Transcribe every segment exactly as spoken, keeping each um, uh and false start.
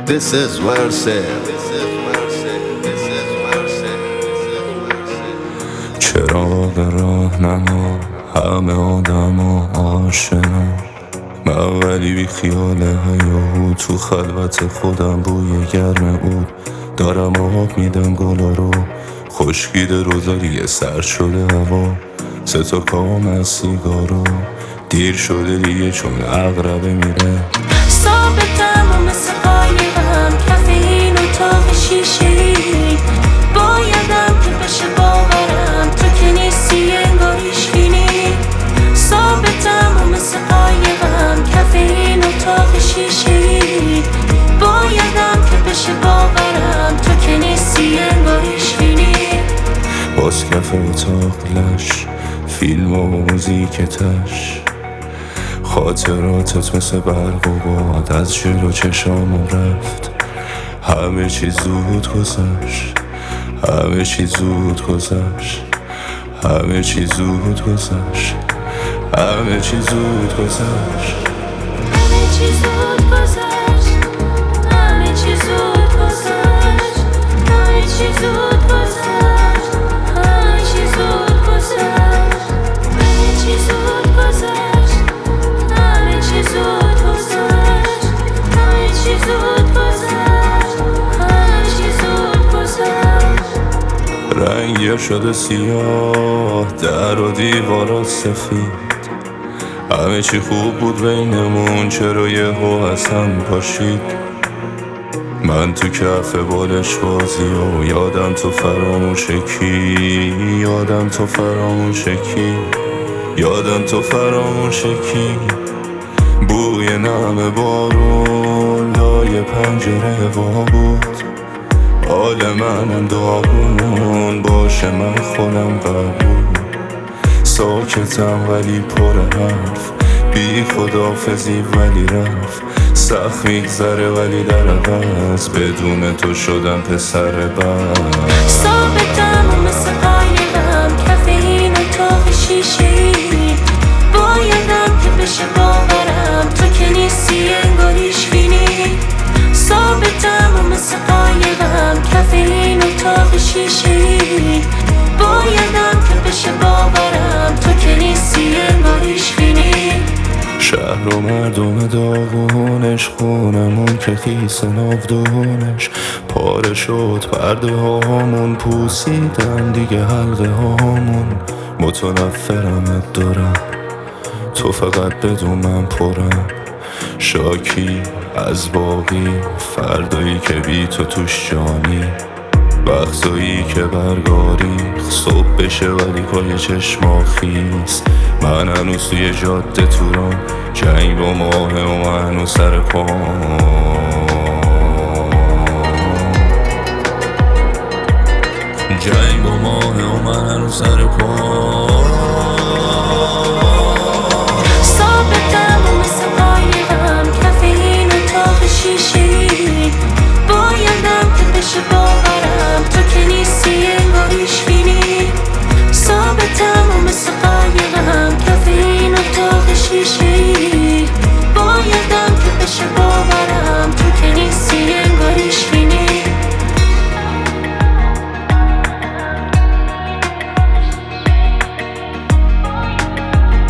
This is ورثه. چراغ راهنما همه آدم و آشنا، من ولی بی خیال هیاهو تو خلوت خودم بوی گرم اود دارم آب میدم گلا رو، خشکید روزاری سر شده هوا، سه تا کام از سیگارو، دیر شده دیگه چون عقربه میره ثابتم و مثل قایقم کف این اتاق شیشه‌ای، بایدم که بشه باورم تو که نیستی انگار هیچکی. ثابتم و مثل قایقم کف این اتاق شیشه‌ای، بایدم که بشه باورم تو که نیستی انگار هیچکی. باز کف اتاق لش فیلم و موزیک تش، خاطراتت مثل برق و باد از جلو چشامم رفت، همه چی زود گذشت، همه چی زود گذشت، همه چی زود گذشت، همه چی زود گذشت، همه چی زود گذشت، همه چی زود گذشت، همه چی زود گذشت، همه چی زود گذشت، همه چی زود گذشت، همه چی زود گذشت، همه چی زود گذشت، همه چی زود گذشت. رنگی شده سیاه در و دیوارات سفید، همه چی خوب بود بینمون چرا یهو از هم پاشید، من تو کف بالش بازی و یادم تو فراموشکی، یادم تو فراموشکی، یادم تو فراموشکی، بوی نم بارون لای پنجره وا بود، حال منم داغون باشه من خودم قبول، ساکتم ولی پر حرف، بی خدافزی ولی رفت، سخت میگذره ولی در عوض بدون تو شدم پسر بد. ثابتم و مثل قایقم کف این اتاق شیشه‌ای، بایدم که بشه باورم تو که نیستی انگار هیچکی. ثابتم و مثل قایقم کف این اتاق شیشه‌ای، بایدم که بشه باورم تو که نیستی انگار هیچکی. شهر و مردم داغونش، خونمون که خیس ناودونش، پاره شد پرده هامون، پوسیدن دیگه حلقه هامون، متنفرمت دارم تو فقط بدون من پرم، شاکی از باقی فردایی که بی تو توش جانی، وقتایی که برگاری صبح بشه ولی پای چشما خیس، من هنوز توی جاده توران، جنگ با ماه و من هنوز سر پام، جنگ با ماه و من هنوز سر پام. ثابتم و مثل قایقم کف این اتاق شیشه‌ای، بایدم که بشه باورم تو که نیستی انگار هیچکی. ثابتم و مثل قایقم کف این اتاق شیشه‌ای، بایدم که بشه باورم تو که نیستی انگار هیچکی.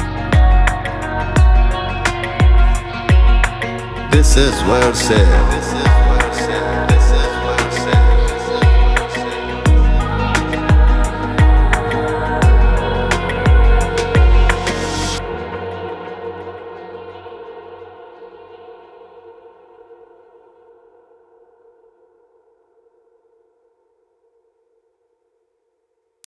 This is ورثه.